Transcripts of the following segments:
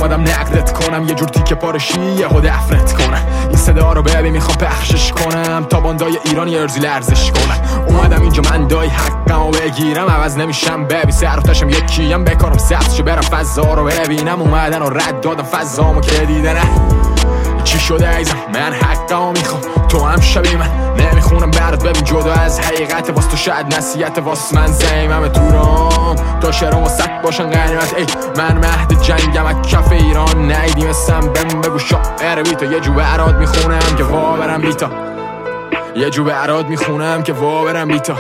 اومدم نقدت کنم، یه جور تیکه پارشی یه خود افرت کنم. این صدا رو ببین میخوام پخشش کنم تا باندای ایران یه ارزی لرزش کنم. اومدم اینجا من دای حقمو بگیرم، عوض نمیشم ببین سرفتشم یکیم، بکارم سبزشو برم فضا رو ببینم. اومدن و رد دادم فضامو که دیدنه چی شده ایزم، من حقمو میخوام تو هم شبیه من نمیخونم برات ببین جدا از حقیقت، واس تو شاید نصیحت واس من زیمم تورام تا شعرام واسط باشن غنیمت. ای من مهد جنگم از کف ایران نیدیم اسم بهم بگو شاعر بیتا، یه جو برات میخونم که وا برم بیتا، یه جو برات میخونم که وا برم بیتا.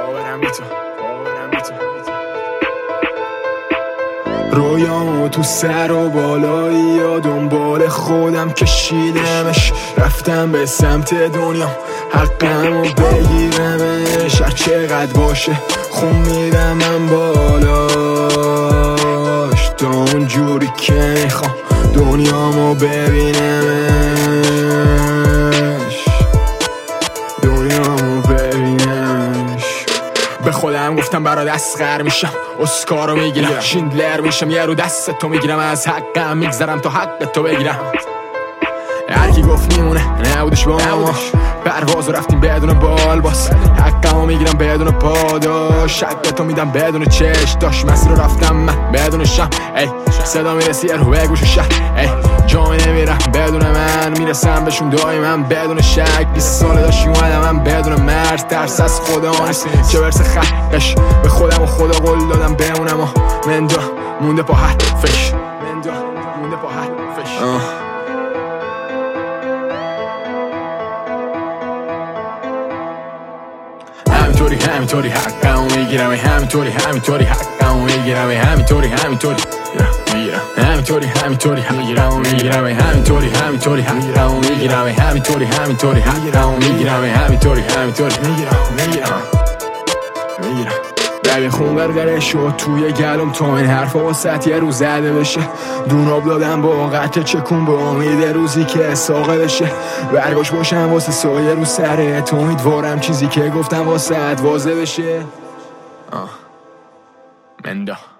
رویامو تو سر و بالایی یا دنبال خودم کشیدمش، رفتم به سمت دنیا حقمو بگیرمش. هر چقدر باشه خون میرم من بالاش، تا اون جوری که میخوام دنیامو ببینمش، دنیامو ببینمش. به خودم گفتم برات اسخر میشم، اسکارو میگیرم، شیندلر میشم، یه رو دست تو میگیرم، از حقم میگذرم تا حق تو بگیرم. هرکی گفت میمونه نبودش با ما، پرواز رفتیم بدون بال باز، حقمو میگیرم بدون پاداش، حق تو میدم بدون چش داش، مسیر رو رفتم من بدون شم. ای صدا میرسی رو به گوش شهر، ای جا نمیرم بدون من، میرسم بهشون دائما بدون شک. 20 سال داشتی اومدم من بدون مرد، ترس از خدا نیست چه برسه خطش به خودم و خدا قول دادم بمونم و مندا مونده پا حرفش، مندا مونده پا حرفش. همینطوری حقمو میگیرم، همینطوری حقمو میگیرم، همینطوری میگیرم، همینطوری حقمو میگیرم، همینطوری حقمو میگیرم، همینطوری حقمو میگیرم، همینطوری میگیرم. ببین خون غرغره شد توی گلوم تا این حرفا واسط یه روز زده بشه، دوناب دادم با قطع چکون به امید روزی که ساقه بشه، برگاش باشم واسه سایه رو سرت، امیدوارم چیزی که گفتم واسط واضح بشه. مندا